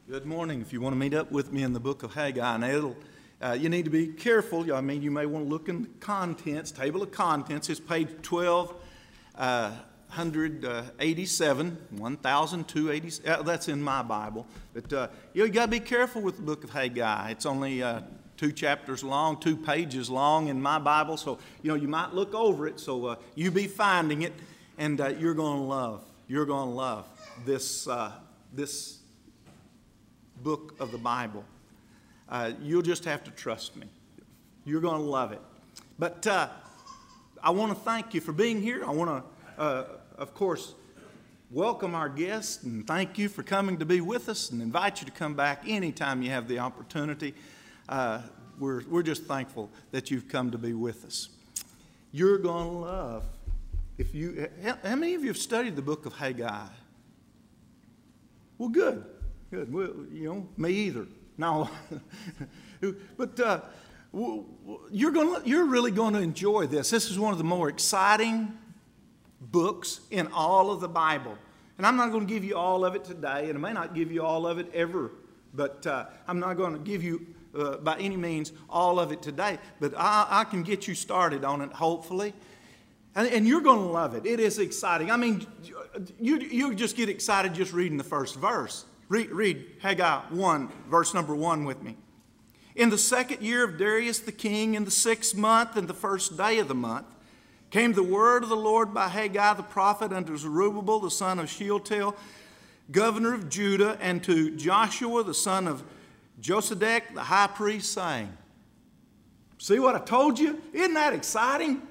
Good morning. If you want to meet up with me in the book of Haggai, now you need to be careful. I mean, you may want to look in the contents, table of contents. It's page 1287, 1287. That's in my Bible. But you got to be careful with the book of Haggai. It's only 2 chapters long, 2 pages long in my Bible. So, you might look over it. So you be finding it, and you're going to love. You're going to love this book of the Bible. You'll just have to trust me. You're going to love it. But I want to thank you for being here. I want to, of course, welcome our guests and thank you for coming to be with us and invite you to come back anytime you have the opportunity. We're just thankful that you've come to be with us. You're going to love. How many of you have studied the book of Haggai? Well, good. Well, me either. No. But you're really going to enjoy this. This is one of the more exciting books in all of the Bible. And I'm not going to give you all of it today, and I may not give you all of it ever. But I'm not going to give you, by any means, all of it today. But I can get you started on it, hopefully. And you're going to love it. It is exciting. I mean, you just get excited just reading the first verse. Read Haggai 1, verse number 1 with me. In the 2nd year of Darius the king, in the 6th month, and the 1st day of the month, came the word of the Lord by Haggai the prophet unto Zerubbabel the son of Shealtiel, governor of Judah, and to Joshua the son of Josedek the high priest, saying, see what I told you? Isn't that exciting?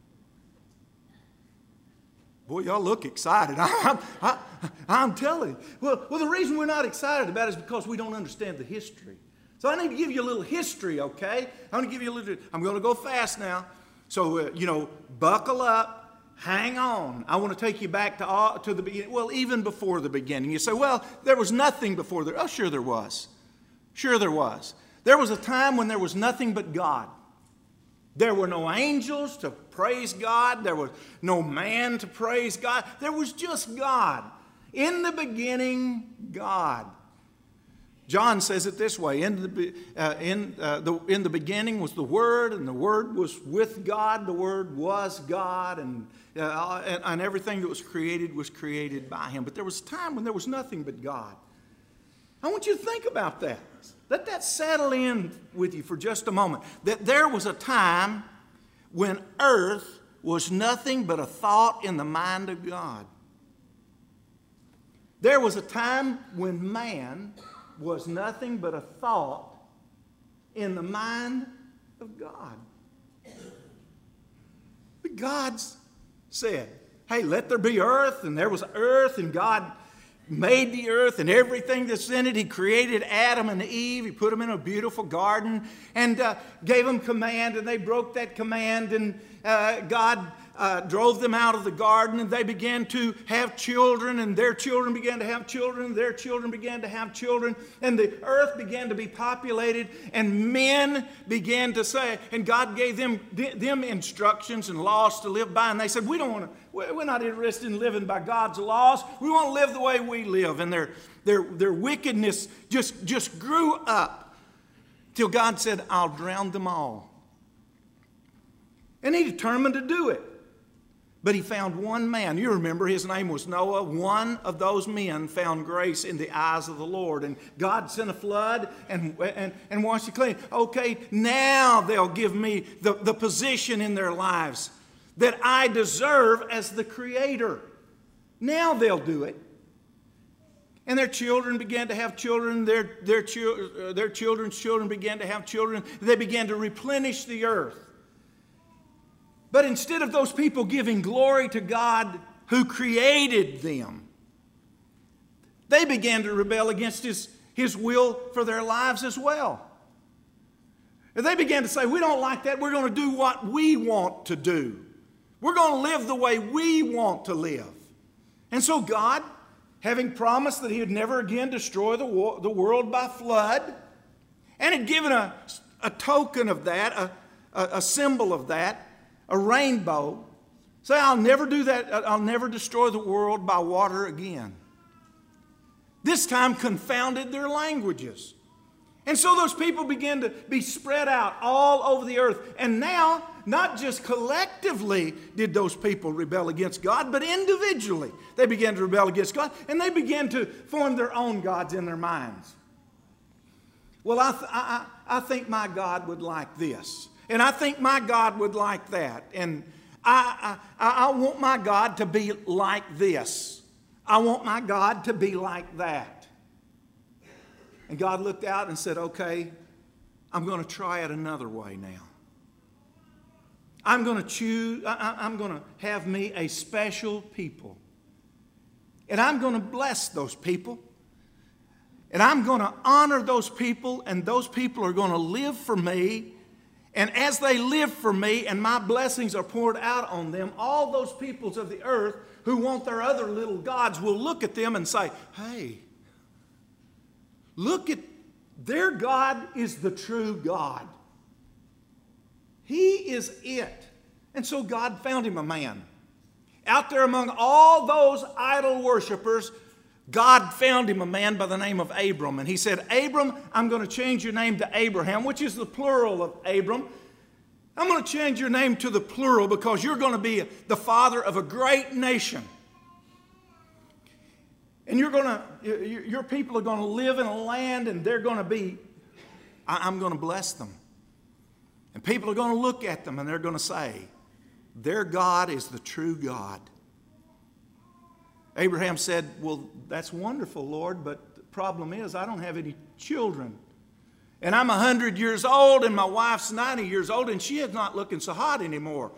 Boy, y'all look excited. I'm telling you. Well, the reason we're not excited about it is because we don't understand the history. So I need to give you a little history, okay? I'm going to go fast now. So, buckle up, hang on. I want to take you back to the beginning. Well, even before the beginning. You say, well, there was nothing before there. Oh, sure there was. Sure there was. There was a time when there was nothing but God. There were no angels to praise God. There was no man to praise God. There was just God. In the beginning, God. John says it this way. In the beginning was the Word, and the Word was with God. The Word was God, and everything that was created by Him. But there was a time when there was nothing but God. I want you to think about that. Let that settle in with you for just a moment. That there was a time when earth was nothing but a thought in the mind of God. There was a time when man was nothing but a thought in the mind of God. But God said, hey, let there be earth, and there was earth, and God made the earth and everything that's in it. He created Adam and Eve. He put them in a beautiful garden and gave them command, and they broke that command, and God drove them out of the garden, and they began to have children, and their children began to have children, and their children began to have children, and the earth began to be populated, and men began to say, and God gave them instructions and laws to live by, and they said, we're not interested in living by God's laws. We want to live the way we live. And their wickedness just grew up till God said, I'll drown them all. And He determined to do it. But He found one man. You remember his name was Noah. One of those men found grace in the eyes of the Lord. And God sent a flood and washed it clean. Okay, now they'll give me the position in their lives that I deserve as the Creator. Now they'll do it. And their children began to have children. Their children's children began to have children. They began to replenish the earth. But instead of those people giving glory to God who created them, they began to rebel against His will for their lives as well. And they began to say, we don't like that. We're going to do what we want to do. We're going to live the way we want to live. And so God, having promised that He would never again destroy the world by flood, and had given a token of that, a symbol of that, a rainbow, say, I'll never do that. I'll never destroy the world by water again. this time confounded their languages. And so those people began to be spread out all over the earth. And now, not just collectively did those people rebel against God, but individually they began to rebel against God, and they began to form their own gods in their minds. Well, I think my God would like this, and I think my God would like that, and I want my God to be like this. I want my God to be like that. And God looked out and said, okay, I'm going to try it another way now. I'm going to have me a special people. And I'm going to bless those people. And I'm going to honor those people, and those people are going to live for me. And as they live for me and my blessings are poured out on them, all those peoples of the earth who want their other little gods will look at them and say, hey, look at their God is the true God. He is it. And so God found him a man. Out there among all those idol worshipers, God found him a man by the name of Abram. And he said, Abram, I'm going to change your name to Abraham, which is the plural of Abram. I'm going to change your name to the plural because you're going to be the father of a great nation. And your people are going to live in a land, and they're going to be, I'm going to bless them. And people are going to look at them and they're going to say, their God is the true God. Abraham said, well, that's wonderful, Lord, but the problem is I don't have any children. And I'm 100 years old, and my wife's 90 years old, and she is not looking so hot anymore.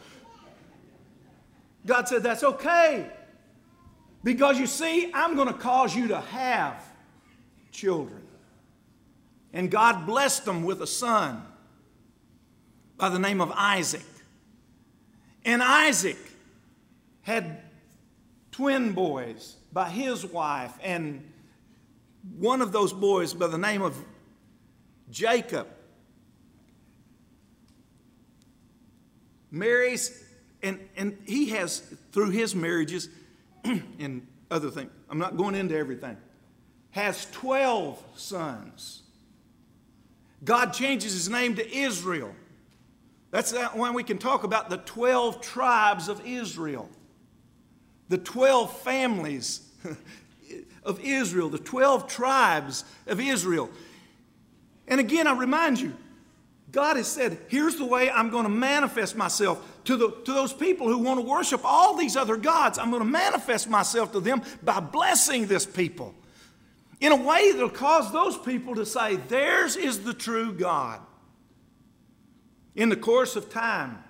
God said, that's okay. Because you see, I'm going to cause you to have children. And God blessed them with a son by the name of Isaac. And Isaac had twin boys by his wife, and one of those boys by the name of Jacob marries, and he has, through his marriages and other things, I'm not going into everything, has 12 sons. God changes his name to Israel. That's when we can talk about the 12 tribes of Israel. The 12 families of Israel, the 12 tribes of Israel. And again, I remind you, God has said, here's the way I'm going to manifest myself to those people who want to worship all these other gods. I'm going to manifest myself to them by blessing this people in a way that will cause those people to say, theirs is the true God. In the course of time,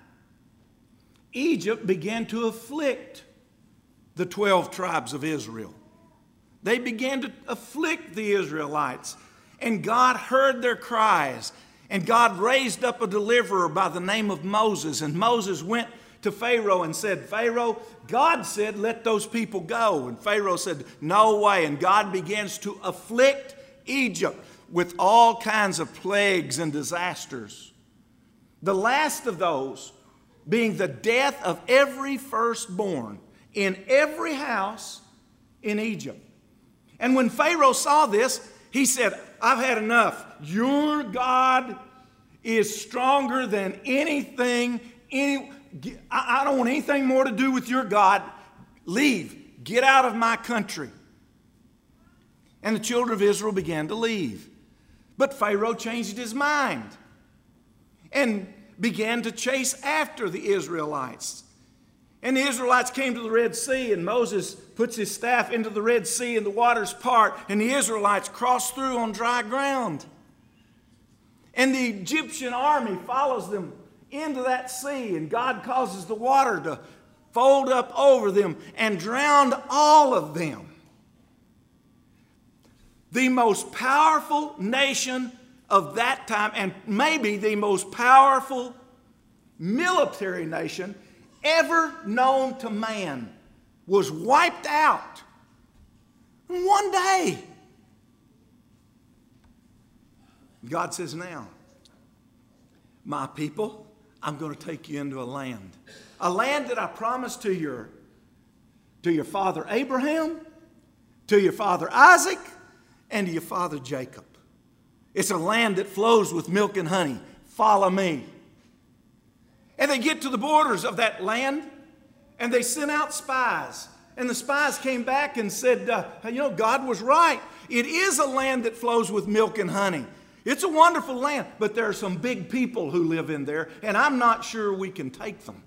Egypt began to afflict the 12 tribes of Israel. They began to afflict the Israelites, and God heard their cries, and God raised up a deliverer by the name of Moses. And Moses went to Pharaoh and said, Pharaoh, God said, let those people go. And Pharaoh said, no way. And God begins to afflict Egypt with all kinds of plagues and disasters. The last of those being the death of every firstborn in every house in Egypt. And when Pharaoh saw this, he said, I've had enough. Your God is stronger than anything. I don't want anything more to do with your God. Leave. Get out of my country. And the children of Israel began to leave. But Pharaoh changed his mind and began to chase after the Israelites. And the Israelites came to the Red Sea, and Moses puts his staff into the Red Sea, and the waters part, and the Israelites cross through on dry ground. And the Egyptian army follows them into that sea, and God causes the water to fold up over them and drown all of them. The most powerful nation of that time, and maybe the most powerful military nation ever known to man, was wiped out in one day. God says, now, my people, I'm going to take you into a land that I promised to your father Abraham, to your father Isaac, and to your father Jacob. It's a land that flows with milk and honey. Follow me. And they get to the borders of that land, and they sent out spies. And the spies came back and said, God was right. It is a land that flows with milk and honey. It's a wonderful land, but there are some big people who live in there, and I'm not sure we can take them.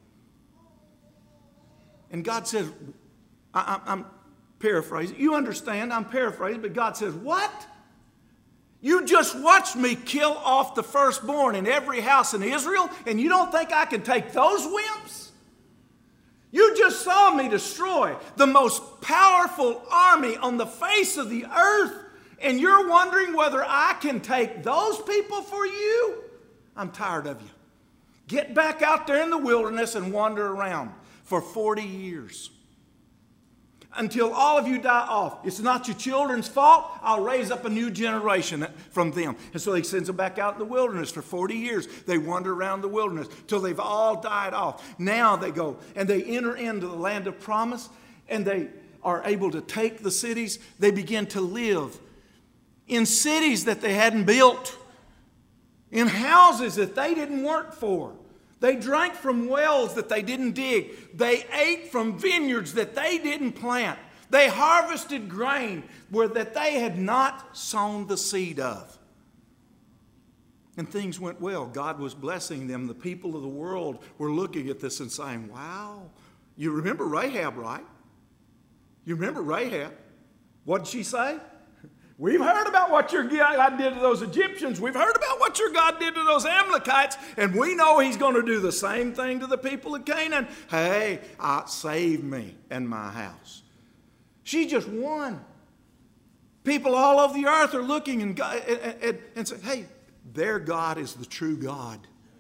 And God says, I'm paraphrasing. You understand, I'm paraphrasing, but God says, what? You just watched me kill off the firstborn in every house in Israel, and you don't think I can take those wimps? You just saw me destroy the most powerful army on the face of the earth, and you're wondering whether I can take those people for you? I'm tired of you. Get back out there in the wilderness and wander around for 40 years. Until all of you die off. It's not your children's fault. I'll raise up a new generation from them. And so he sends them back out in the wilderness for 40 years. They wander around the wilderness till they've all died off. Now they go and they enter into the land of promise, and they are able to take the cities. They begin to live in cities that they hadn't built, in houses that they didn't work for. They drank from wells that they didn't dig. They ate from vineyards that they didn't plant. They harvested grain that they had not sown the seed of. And things went well. God was blessing them. The people of the world were looking at this and saying, wow. You remember Rahab, right? You remember Rahab? What did she say? We've heard about what your God did to those Egyptians. We've heard about what your God did to those Amalekites. And we know he's going to do the same thing to the people of Canaan. Hey, save me and my house. She just won. People all over the earth are looking and say, hey, their God is the true God.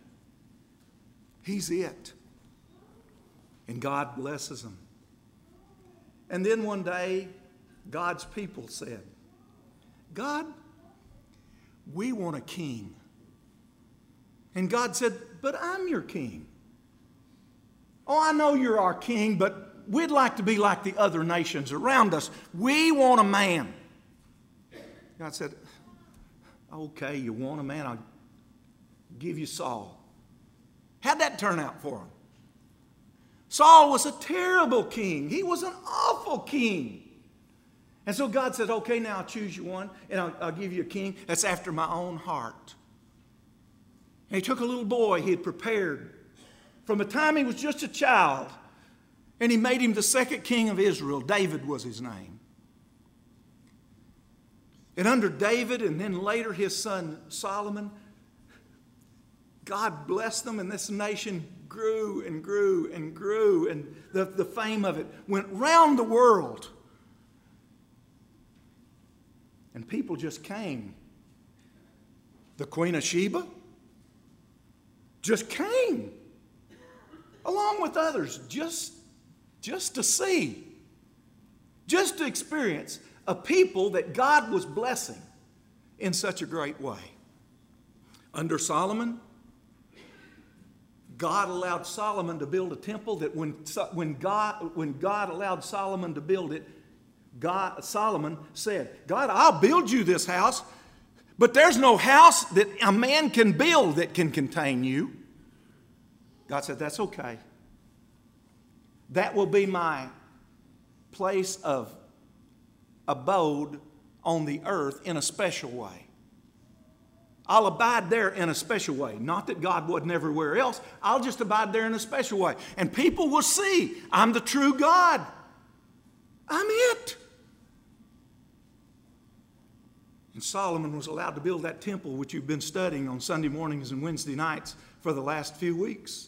He's it. And God blesses them. And then one day, God's people said, God, we want a king. And God said, but I'm your king. Oh, I know you're our king, but we'd like to be like the other nations around us. We want a man. God said, okay, you want a man? I'll give you Saul. How'd that turn out for him? Saul was a terrible king. He was an awful king. And so God said, okay, now I'll choose you one, and I'll give you a king that's after my own heart. And he took a little boy he had prepared from the time he was just a child, and he made him the second king of Israel. David was his name. And under David, and then later his son Solomon, God blessed them, and this nation grew and grew and grew, and the fame of it went round the world. And people just came. The Queen of Sheba just came, along with others, just to see, just to experience a people that God was blessing in such a great way. Under Solomon, God allowed Solomon to build a temple that when God allowed Solomon to build it, Solomon said, God, I'll build you this house, but there's no house that a man can build that can contain you. God said, that's okay. That will be my place of abode on the earth in a special way. I'll abide there in a special way. Not that God wasn't everywhere else. I'll just abide there in a special way. And people will see I'm the true God. I'm it. And Solomon was allowed to build that temple which you've been studying on Sunday mornings and Wednesday nights for the last few weeks.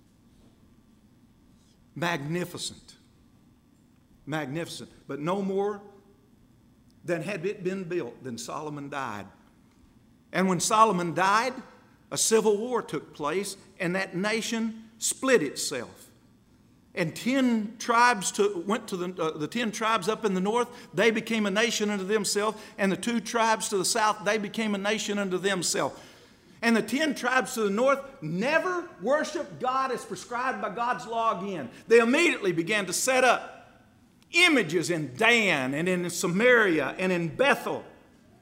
Magnificent. Magnificent. But no more than had it been built, then Solomon died. And when Solomon died, a civil war took place, and that nation split itself. And 10 tribes went to the 10 tribes up in the north. They became a nation unto themselves. And the 2 tribes to the south, they became a nation unto themselves. And the 10 tribes to the north never worshiped God as prescribed by God's law again. They immediately began to set up images in Dan and in Samaria and in Bethel.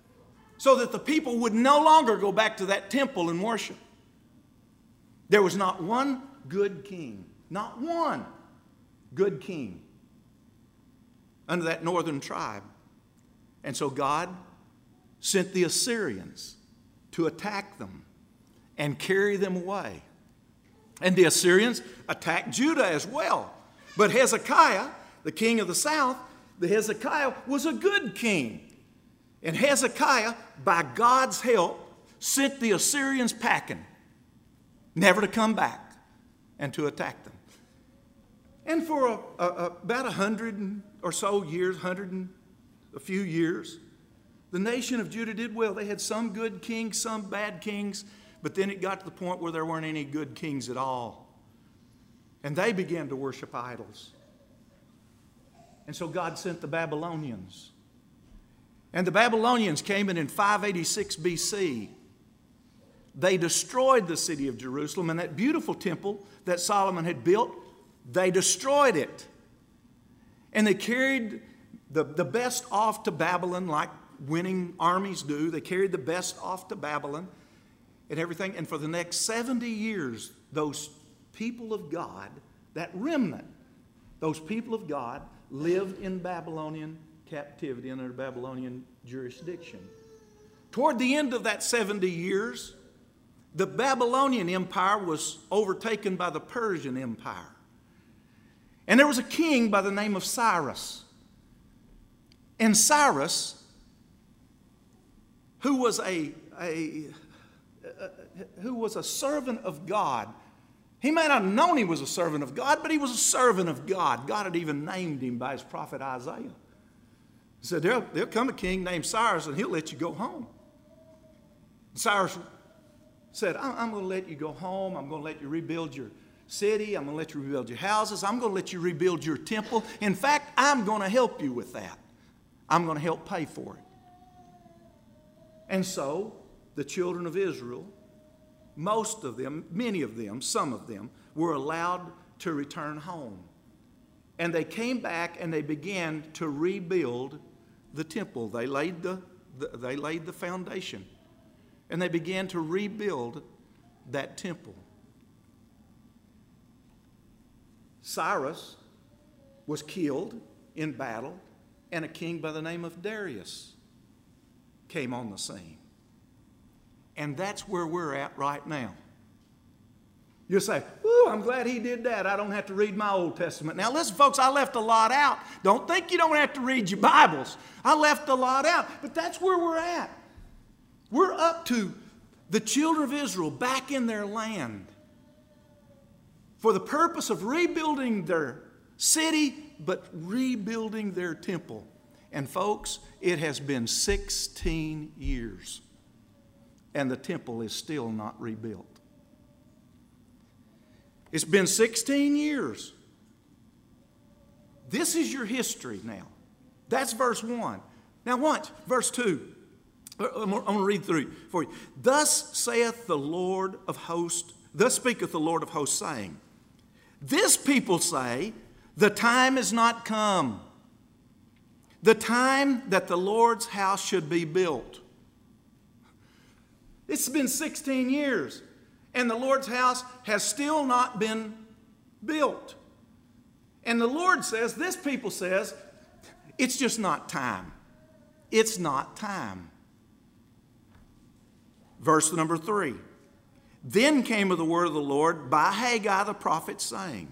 so that the people would no longer go back to that temple and worship. There was not one good king, not one good king under that northern tribe. And so God sent the Assyrians to attack them and carry them away. And the Assyrians attacked Judah as well. But Hezekiah, the king of the south, Hezekiah was a good king. And Hezekiah, by God's help, sent the Assyrians packing, never to come back and to attack them. And for about 100 or so years, 100 and a few years, the nation of Judah did well. They had some good kings, some bad kings, but then it got to the point where there weren't any good kings at all. And they began to worship idols. And so God sent the Babylonians. And the Babylonians came in 586 BC. They destroyed the city of Jerusalem, and that beautiful temple that Solomon had built, they destroyed it. And they carried the best off to Babylon, like winning armies do. They carried the best off to Babylon and everything. And for the next 70 years, those people of God, that remnant, those people of God lived in Babylonian captivity under Babylonian jurisdiction. Toward the end of that 70 years, the Babylonian Empire was overtaken by the Persian Empire. And there was a king by the name of Cyrus. And Cyrus, who was a servant of God. He may not have known he was a servant of God, but he was a servant of God. God had even named him by his prophet Isaiah. He said, there'll come a king named Cyrus and he'll let you go home. Cyrus said, I'm going to let you go home. I'm going to let you rebuild your city. I'm going to let you rebuild your houses. I'm going to let you rebuild your temple. In fact, I'm going to help you with that. I'm going to help pay for it. And so the children of Israel, most of them, many of them, some of them, were allowed to return home. And they came back and they began to rebuild the temple. They laid the foundation. And they began to rebuild that temple. Cyrus was killed in battle, and a king by the name of Darius came on the scene. And that's where we're at right now. You'll say, ooh, I'm glad he did that. I don't have to read my Old Testament. Now listen, folks, I left a lot out. Don't think you don't have to read your Bibles. I left a lot out. But that's where we're at. We're up to the children of Israel back in their land for the purpose of rebuilding their city, but rebuilding their temple. And folks, it has been 16 years. And the temple is still not rebuilt. It's been 16 years. This is your history now. That's verse 1. Now watch, verse 2. I'm going to read through it for you. Thus saith the Lord of hosts, thus speaketh the Lord of hosts, saying, this people say, the time is not come, the time that the Lord's house should be built. It's been 16 years, and the Lord's house has still not been built. And the Lord says, this people says, it's just not time. It's not time. Verse number 3. Then came the word of the Lord by Haggai the prophet, saying,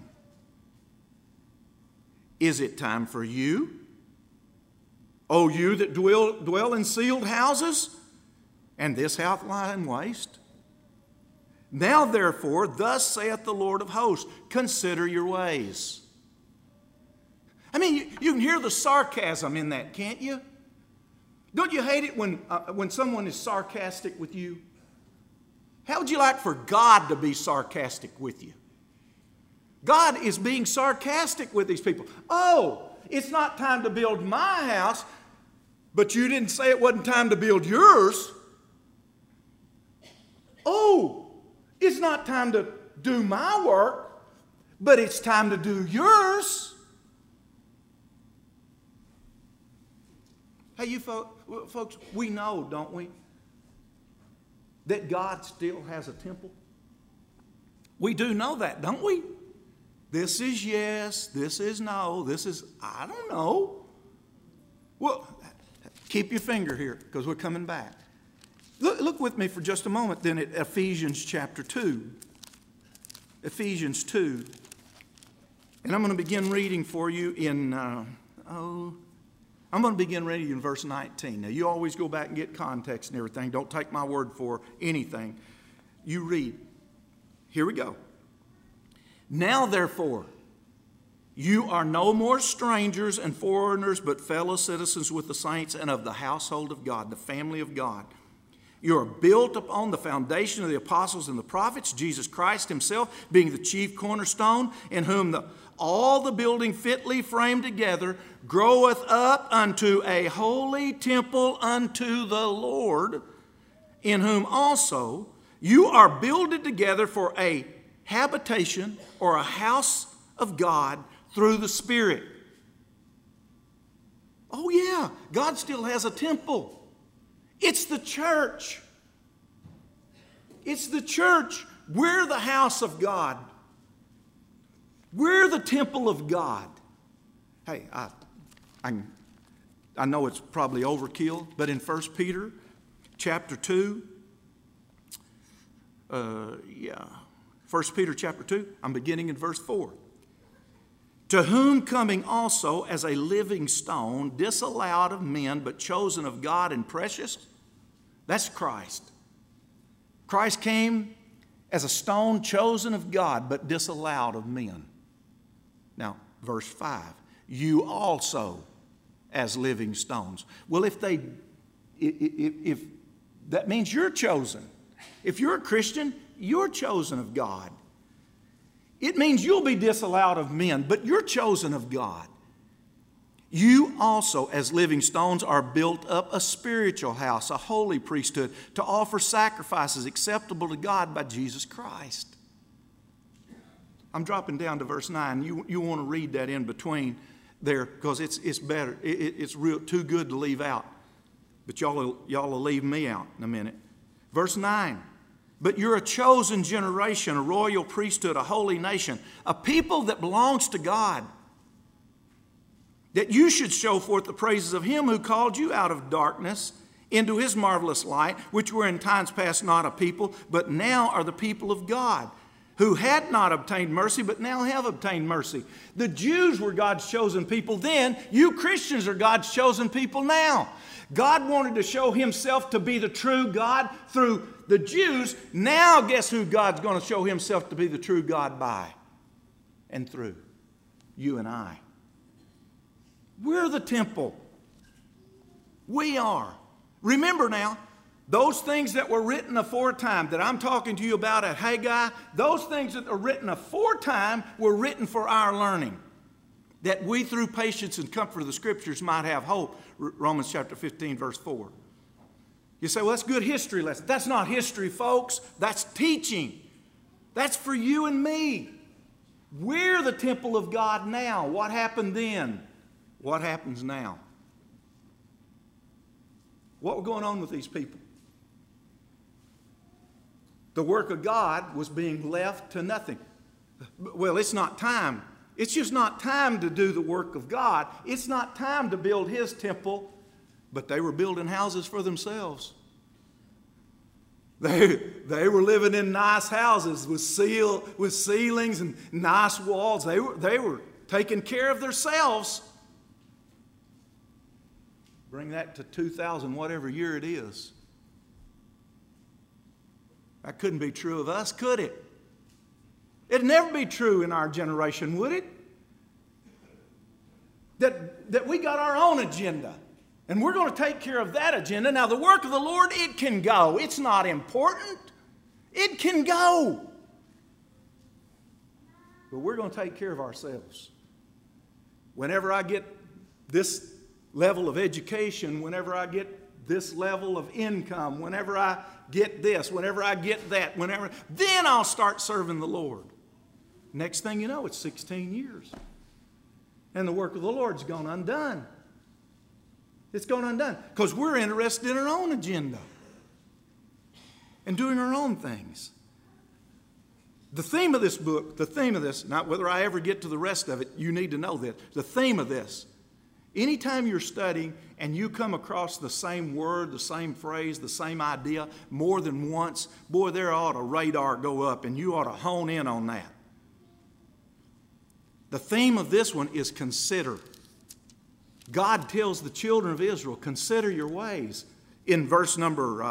is it time for you, O you that dwell in sealed houses, and this house lying waste? Now therefore, thus saith the Lord of hosts, consider your ways. I mean, you can hear the sarcasm in that, can't you? Don't you hate it when someone is sarcastic with you? How would you like for God to be sarcastic with you? God is being sarcastic with these people. Oh, it's not time to build my house, but you didn't say it wasn't time to build yours. Oh, it's not time to do my work, but it's time to do yours. Hey, you folks, we know, don't we? that God still has a temple? We do know that, don't we? This is yes, this is no, this is I don't know. Well, keep your finger here because we're coming back. Look with me for just a moment then at Ephesians chapter 2. Ephesians 2. And I'm going to begin reading for you in, I'm going to begin reading in verse 19. Now, you always go back and get context and everything. Don't take my word for anything. You read. Here we go. Now, therefore, you are no more strangers and foreigners, but fellow citizens with the saints and of the household of God, the family of God. You are built upon the foundation of the apostles and the prophets, Jesus Christ himself being the chief cornerstone, in whom all the building fitly framed together groweth up unto a holy temple unto the Lord, in whom also you are builded together for a habitation or a house of God through the Spirit. Oh yeah, God still has a temple. It's the church. It's the church. We're the house of God. We're the temple of God. Hey, I know it's probably overkill, but in 1 Peter chapter 2, 1 Peter chapter 2, I'm beginning in verse 4. To whom coming also as a living stone, disallowed of men, but chosen of God and precious. That's Christ. Christ came as a stone chosen of God, but disallowed of men. Now, verse 5. You also as living stones. Well, if that means you're chosen. If you're a Christian, you're chosen of God. It means you'll be disallowed of men, but you're chosen of God. You also, as living stones, are built up a spiritual house, a holy priesthood, to offer sacrifices acceptable to God by Jesus Christ. I'm dropping down to verse 9. You want to read that in between there because it's better. It's real too good to leave out. But y'all will leave me out in a minute. Verse 9. But you're a chosen generation, a royal priesthood, a holy nation, a people that belongs to God, that you should show forth the praises of him who called you out of darkness into his marvelous light, which were in times past not a people, but now are the people of God, who had not obtained mercy, but now have obtained mercy. The Jews were God's chosen people then. You Christians are God's chosen people now. God wanted to show himself to be the true God through the Jews. Now guess who God's going to show himself to be the true God by and through? You and I. We're the temple. We are. Remember now, those things that were written aforetime that I'm talking to you about at Haggai, those things that are written aforetime were written for our learning, that we through patience and comfort of the Scriptures might have hope. Romans chapter 15, verse 4. You say, well, that's good history lesson. That's not history, folks. That's teaching. That's for you and me. We're the temple of God now. What happened then? What happens now? What was going on with these people? The work of God was being left to nothing. Well, it's not time. It's just not time to do the work of God. It's not time to build his temple. But they were building houses for themselves. They were living in nice houses with ceilings and nice walls. They were taking care of themselves. Bring that to 2000, whatever year it is. That couldn't be true of us, could it? It'd never be true in our generation, would it? That we got our own agenda. And we're going to take care of that agenda. Now, the work of the Lord, it can go. It's not important. It can go. But we're going to take care of ourselves. Whenever I get this level of education, whenever I get this level of income, whenever I get this, whenever I get that, then I'll start serving the Lord. Next thing you know, it's 16 years. And the work of the Lord's gone undone. It's gone undone because we're interested in our own agenda. and doing our own things. The theme of this book, not whether I ever get to the rest of it, you need to know this. The theme of this, anytime you're studying and you come across the same word, the same phrase, the same idea more than once, boy, there ought a radar go up and you ought to hone in on that. The theme of this one is consider. God tells the children of Israel, consider your ways in verse number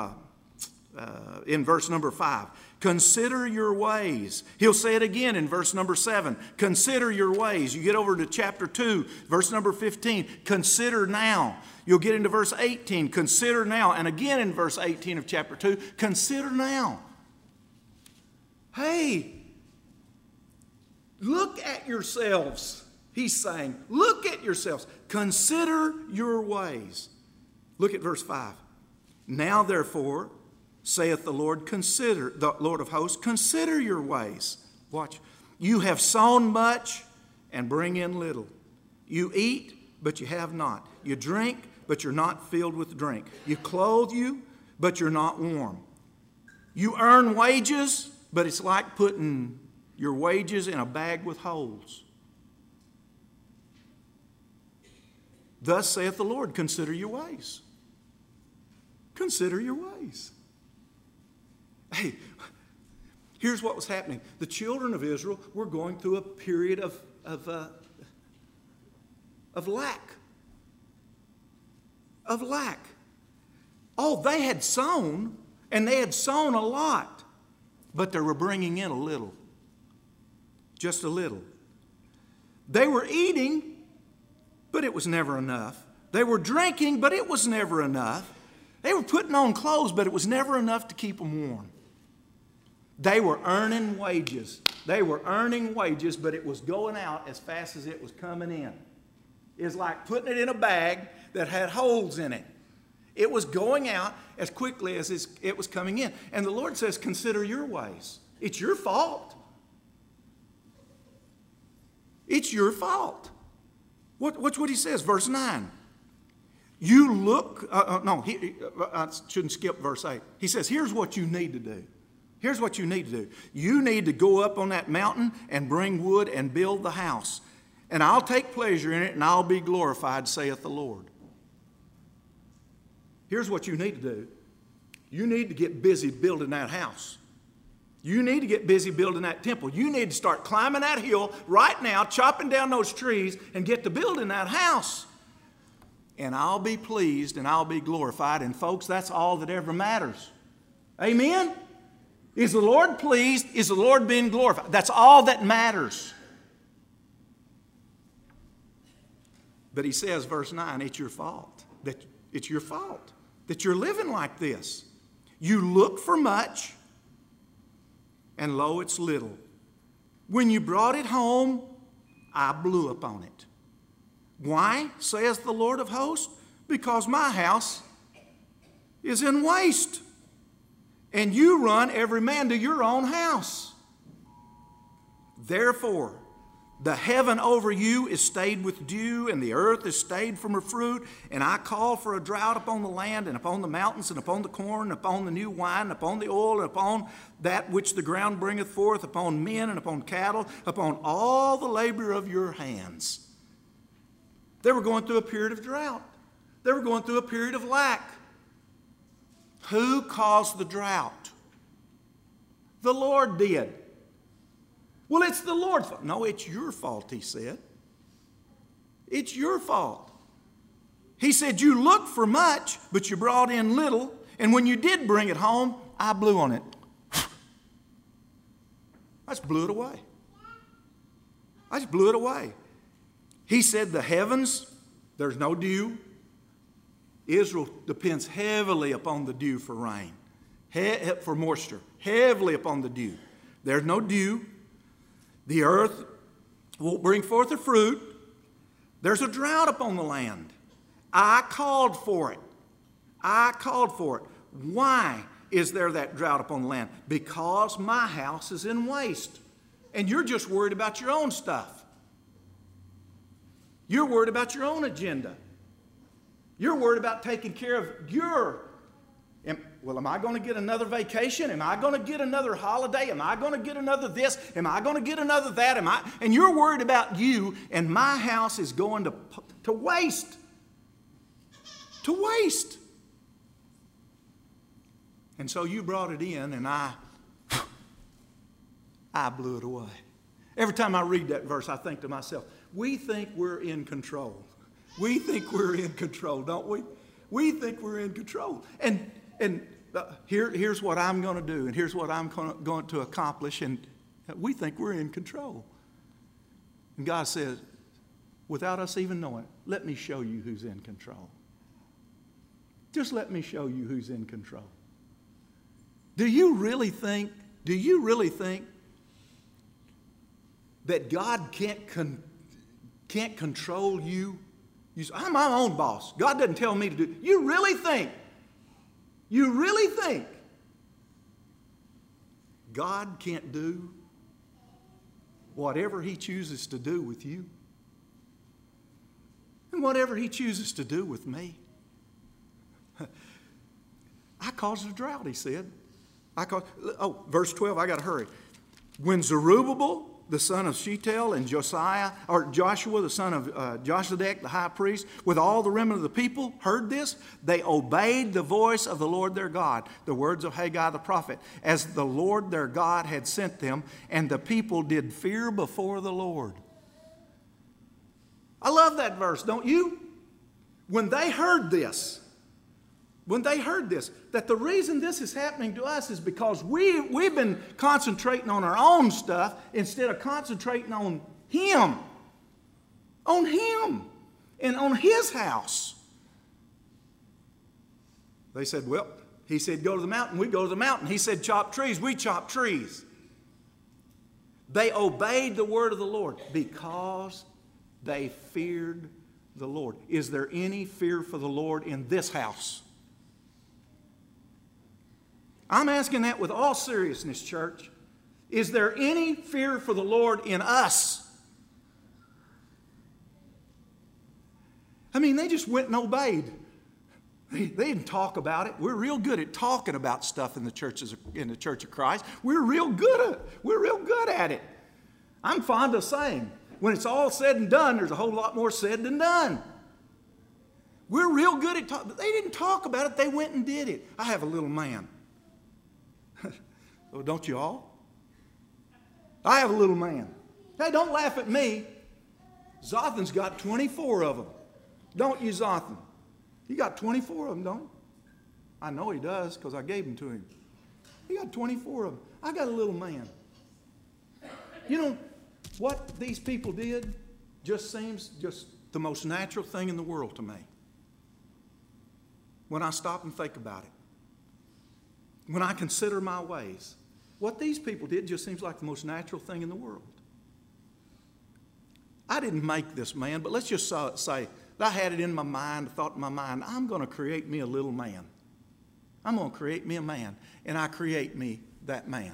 5. Consider your ways. He'll say it again in verse number 7. Consider your ways. You get over to chapter 2, verse number 15. Consider now. You'll get into verse 18. Consider now. And again in verse 18 of chapter 2. Consider now. Hey, look at yourselves. He's saying, look at yourselves. Consider your ways. Look at verse 5. Now therefore, saith the Lord, consider, the Lord of hosts, consider your ways. Watch. You have sown much and bring in little. You eat, but you have not. You drink, but you're not filled with drink. You clothe you, but you're not warm. You earn wages, but it's like putting your wages in a bag with holes. Thus saith the Lord, consider your ways. Consider your ways. Hey, here's what was happening. The children of Israel were going through a period of lack. Of lack. Oh, they had sown, and they had sown a lot, but they were bringing in a little. Just a little. They were eating, but it was never enough. They were drinking, but it was never enough. They were putting on clothes, but it was never enough to keep them warm. They were earning wages. They were earning wages, but it was going out as fast as it was coming in. It's like putting it in a bag that had holes in it. It was going out as quickly as it was coming in. And the Lord says, consider your ways. It's your fault. It's your fault. Watch what he says, verse 9. You look, I shouldn't skip verse 8. He says, here's what you need to do. Here's what you need to do. You need to go up on that mountain and bring wood and build the house. And I'll take pleasure in it and I'll be glorified, saith the Lord. Here's what you need to do. You need to get busy building that house. You need to get busy building that temple. You need to start climbing that hill right now, chopping down those trees, and get to building that house. And I'll be pleased and I'll be glorified. And folks, that's all that ever matters. Amen? Is the Lord pleased? Is the Lord being glorified? That's all that matters. But he says, verse 9, it's your fault. It's your fault that you're living like this. You look for much, and lo, it's little. When you brought it home, I blew upon it. Why, says the Lord of hosts? Because my house is in waste, and you run every man to your own house. Therefore, the heaven over you is stayed with dew, and the earth is stayed from her fruit. And I call for a drought upon the land, and upon the mountains, and upon the corn, and upon the new wine, and upon the oil, and upon that which the ground bringeth forth, upon men, and upon cattle, upon all the labor of your hands. They were going through a period of drought. They were going through a period of lack. Who caused the drought? The Lord did. Well, it's the Lord's fault. No, it's your fault, he said. It's your fault. He said, you looked for much, but you brought in little, and when you did bring it home, I blew on it. I just blew it away. I just blew it away. He said the heavens, there's no dew. Israel depends heavily upon the dew for rain, for moisture, heavily upon the dew. There's no dew. The earth won't bring forth the fruit. There's a drought upon the land. I called for it. I called for it. Why is there that drought upon the land? Because my house is in waste. And you're just worried about your own stuff. You're worried about your own agenda. You're worried about taking care of Am I going to get another vacation? Am I going to get another holiday? Am I going to get another this? Am I going to get another that? And you're worried about you, and my house is going to waste. To waste. And so you brought it in, and I blew it away. Every time I read that verse, I think to myself, we think we're in control. We think we're in control, don't we? We think we're in control. And here's what I'm going to do, and here's what I'm going to accomplish, and we think we're in control. And God says, without us even knowing, let me show you who's in control. Just let me show you who's in control. Do you really think that God can't control you? You say, I'm my own boss. God doesn't tell me to do it. You really think God can't do whatever He chooses to do with you? And whatever He chooses to do with me? I caused a drought, He said. Verse 12, I got to hurry. When Zerubbabel, the son of Shealtiel, and Joshua, the son of Josedek, the high priest, with all the remnant of the people, heard this, they obeyed the voice of the Lord their God, the words of Haggai the prophet, as the Lord their God had sent them, and the people did fear before the Lord. I love that verse, don't you? When they heard this, that the reason this is happening to us is because we've been concentrating on our own stuff instead of concentrating on Him. On Him and on His house. They said, well, He said go to the mountain, we go to the mountain. He said chop trees, we chop trees. They obeyed the word of the Lord because they feared the Lord. Is there any fear for the Lord in this house? I'm asking that with all seriousness, church. Is there any fear for the Lord in us? I mean, they just went and obeyed. They didn't talk about it. We're real good at talking about stuff in the Church of Christ. We're real good at it. I'm fond of saying, when it's all said and done, there's a whole lot more said than done. We're real good at talking. They didn't talk about it. They went and did it. I have a little man. Oh, don't you all? I have a little man. Hey, don't laugh at me. Zothan's got 24 of them. Don't you, Zothan? He got 24 of them, don't he? I know he does because I gave them to him. He got 24 of them. I got a little man. You know, what these people did just seems just the most natural thing in the world to me. When I stop and think about it. When I consider my ways. What these people did just seems like the most natural thing in the world. I didn't make this man, but let's just say that I had it in my mind, a thought in my mind, I'm going to create me a little man. I'm going to create me a man, and I create me that man.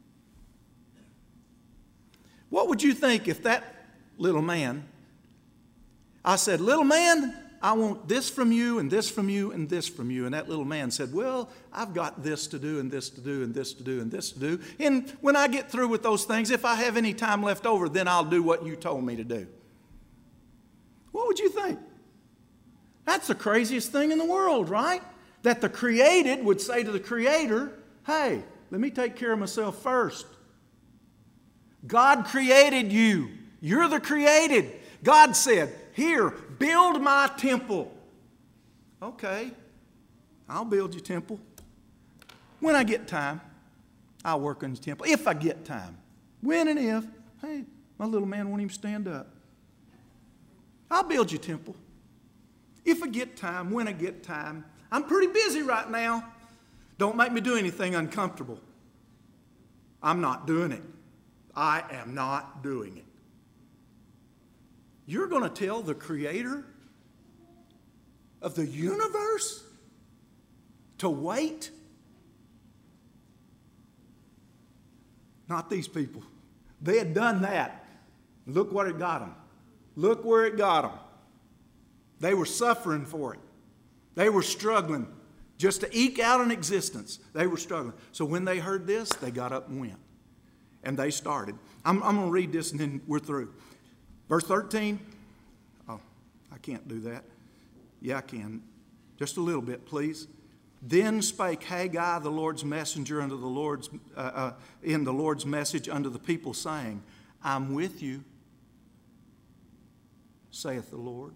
What would you think if that little man, I said, little man, I want this from you and this from you and this from you. And that little man said, well, I've got this to do and this to do and this to do and this to do. And when I get through with those things, if I have any time left over, then I'll do what you told me to do. What would you think? That's the craziest thing in the world, right? That the created would say to the Creator, hey, let me take care of myself first. God created you. You're the created. God said, here, build my temple. Okay, I'll build your temple. When I get time, I'll work on the temple. If I get time. When and if. Hey, my little man won't even stand up. I'll build your temple. If I get time, when I get time. I'm pretty busy right now. Don't make me do anything uncomfortable. I'm not doing it. I am not doing it. You're going to tell the Creator of the universe to wait? Not these people. They had done that. Look what it got them. Look where it got them. They were suffering for it. They were struggling, just to eke out an existence. They were struggling. So when they heard this, they got up and went. And they started. I'm going to read this and then we're through. Verse 13. Oh, I can't do that. Yeah, I can. Just a little bit, please. Then spake Haggai, the Lord's messenger, unto the Lord's in the Lord's message unto the people, saying, I'm with you, saith the Lord.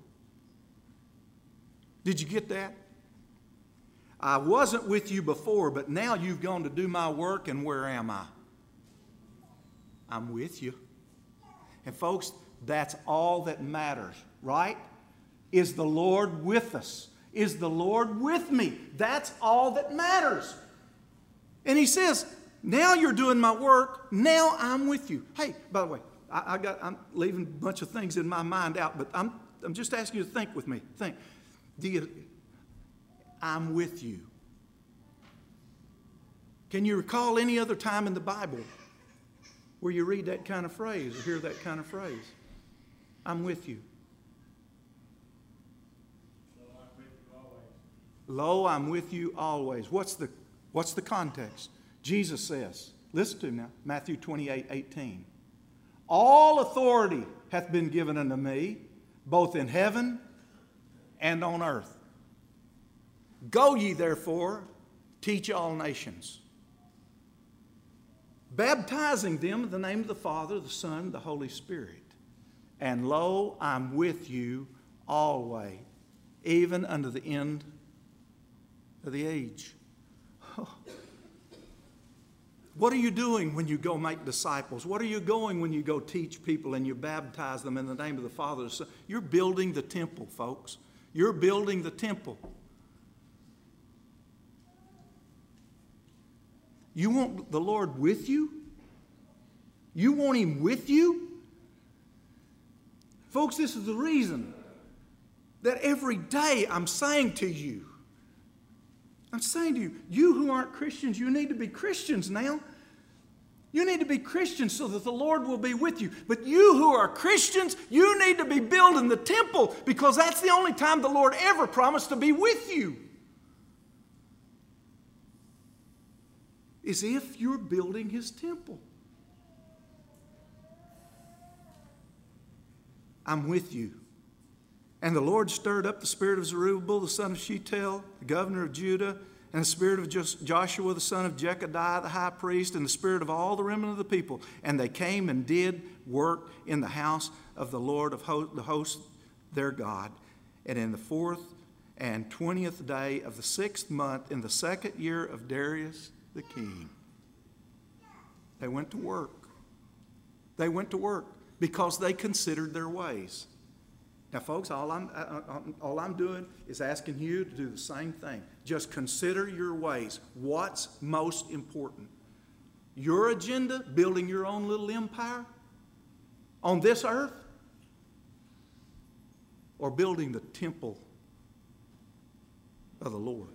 Did you get that? I wasn't with you before, but now you've gone to do my work, and where am I? I'm with you. And folks, that's all that matters, right? Is the Lord with us? Is the Lord with me? That's all that matters. And he says, now you're doing my work. Now I'm with you. Hey, by the way, I'm leaving a bunch of things in my mind out, but I'm just asking you to think with me. Think. I'm with you. Can you recall any other time in the Bible where you read that kind of phrase or hear that kind of phrase? I'm with you. Lo, I'm with you always. What's the context? Jesus says, listen to me now, Matthew 28:18. All authority hath been given unto me, both in heaven and on earth. Go ye therefore, teach all nations, baptizing them in the name of the Father, the Son, and the Holy Spirit. And lo, I'm with you always, even unto the end of the age. What are you doing when you go make disciples? What are you going when you go teach people and you baptize them in the name of the Father? The Son? You're building the temple, folks. You're building the temple. You want the Lord with you? You want Him with you? Folks, this is the reason that every day I'm saying to you, you who aren't Christians, you need to be Christians now. You need to be Christians so that the Lord will be with you. But you who are Christians, you need to be building the temple, because that's the only time the Lord ever promised to be with you. Is if you're building His temple. I'm with you. And the Lord stirred up the spirit of Zerubbabel, the son of Shealtiel, the governor of Judah, and the spirit of Joshua, the son of Jecadiah, the high priest, and the spirit of all the remnant of the people. And they came and did work in the house of the Lord of the hosts, their God. And in the 4th and 20th day of the 6th month, in the 2nd year of Darius the king, they went to work. They went to work because they considered their ways. Now, folks, all I'm doing is asking you to do the same thing. Just consider your ways. What's most important? Your agenda, building your own little empire on this earth, or building the temple of the Lord?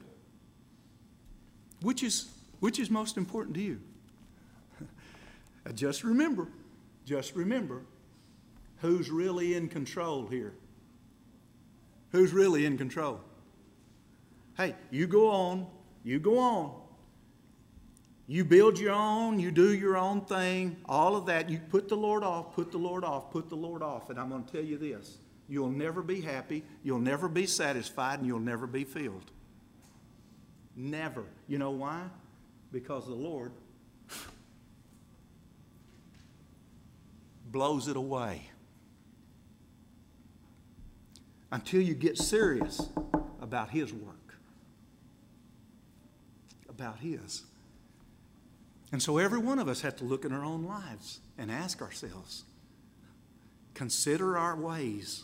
Which is most important to you? Just remember, who's really in control here? Who's really in control? Hey, you go on. You build your own, you do your own thing, all of that. You put the Lord off. And I'm going to tell you this. You'll never be happy, you'll never be satisfied, and you'll never be filled. Never. You know why? Because the Lord blows it away. Until you get serious about His work. About His. And so every one of us have to look in our own lives and ask ourselves, consider our ways.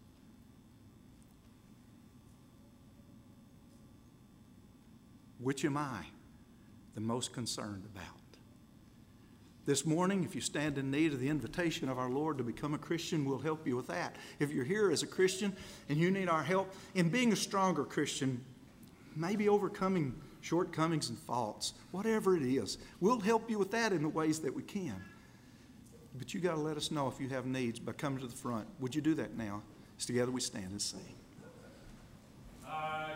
Which am I the most concerned about? This morning, if you stand in need of the invitation of our Lord to become a Christian, we'll help you with that. If you're here as a Christian and you need our help in being a stronger Christian, maybe overcoming shortcomings and faults, whatever it is, we'll help you with that in the ways that we can. But you got to let us know if you have needs by coming to the front. Would you do that now? As together we stand and sing.